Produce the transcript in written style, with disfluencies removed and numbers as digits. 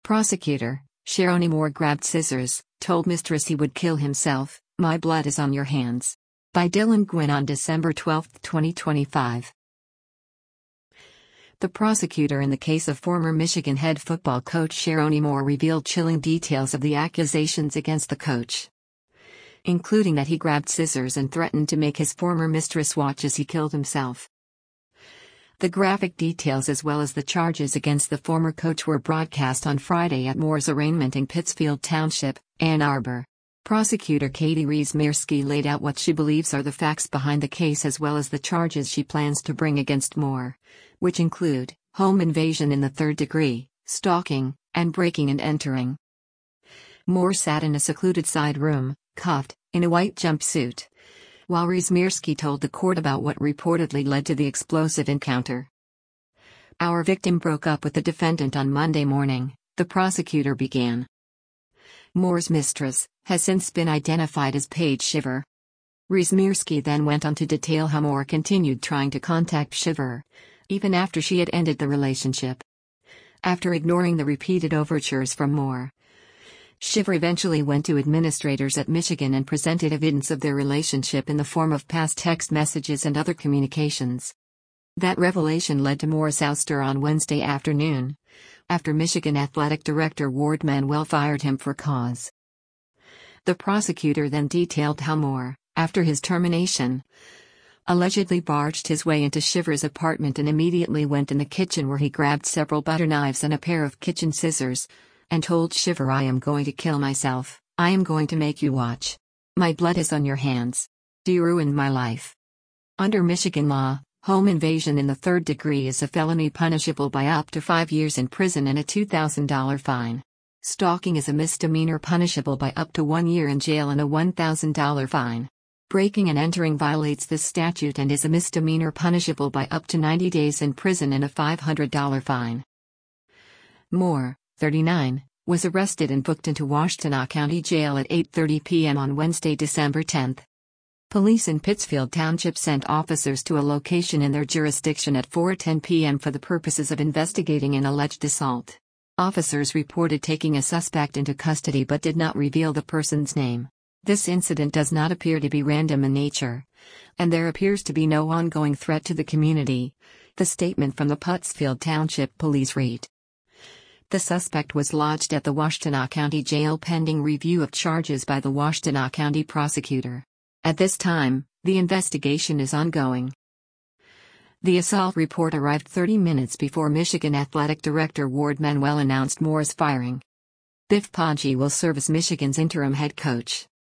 Prosecutor, Sherony Moore grabbed scissors, told mistress he would kill himself. My blood is on your hands. By Dylan Gwynn on December 12, 2025. The prosecutor in the case of former Michigan head football coach Sherony Moore revealed chilling details of the accusations against the coach, including that he grabbed scissors and threatened to make his former mistress watch as he killed himself. The graphic details as well as the charges against the former coach were broadcast on Friday at Moore's arraignment in Pittsfield Township, Ann Arbor. Prosecutor Katie Riezmierski laid out what she believes are the facts behind the case as well as the charges she plans to bring against Moore, which include home invasion in the third degree, stalking, and breaking and entering. Moore sat in a secluded side room, cuffed, in a white jumpsuit, while Riezmierski told the court about what reportedly led to the explosive encounter. Our victim broke up with the defendant on Monday morning, the prosecutor began. Moore's mistress has since been identified as Paige Shiver. Riezmierski then went on to detail how Moore continued trying to contact Shiver, even after she had ended the relationship. After ignoring the repeated overtures from Moore, Shiver eventually went to administrators at Michigan and presented evidence of their relationship in the form of past text messages and other communications. That revelation led to Moore's ouster on Wednesday afternoon, after Michigan Athletic Director Ward Manuel fired him for cause. The prosecutor then detailed how Moore, after his termination, allegedly barged his way into Shiver's apartment and immediately went in the kitchen where he grabbed several butter knives and a pair of kitchen scissors, and told Shiver, I am going to kill myself, I am going to make you watch. My blood is on your hands. You ruined my life. Under Michigan law, home invasion in the third degree is a felony punishable by up to 5 years in prison and a $2,000 fine. Stalking is a misdemeanor punishable by up to 1 year in jail and a $1,000 fine. Breaking and entering violates this statute and is a misdemeanor punishable by up to 90 days in prison and a $500 fine. Moore, 39, was arrested and booked into Washtenaw County Jail at 8:30 p.m. on Wednesday, December 10. Police in Pittsfield Township sent officers to a location in their jurisdiction at 4:10 p.m. for the purposes of investigating an alleged assault. Officers reported taking a suspect into custody but did not reveal the person's name. This incident does not appear to be random in nature, and there appears to be no ongoing threat to the community, the statement from the Pittsfield Township Police read. The suspect was lodged at the Washtenaw County Jail pending review of charges by the Washtenaw County prosecutor. At this time, the investigation is ongoing. The assault report arrived 30 minutes before Michigan Athletic Director Ward Manuel announced Moore's firing. Biff Poggi will serve as Michigan's interim head coach.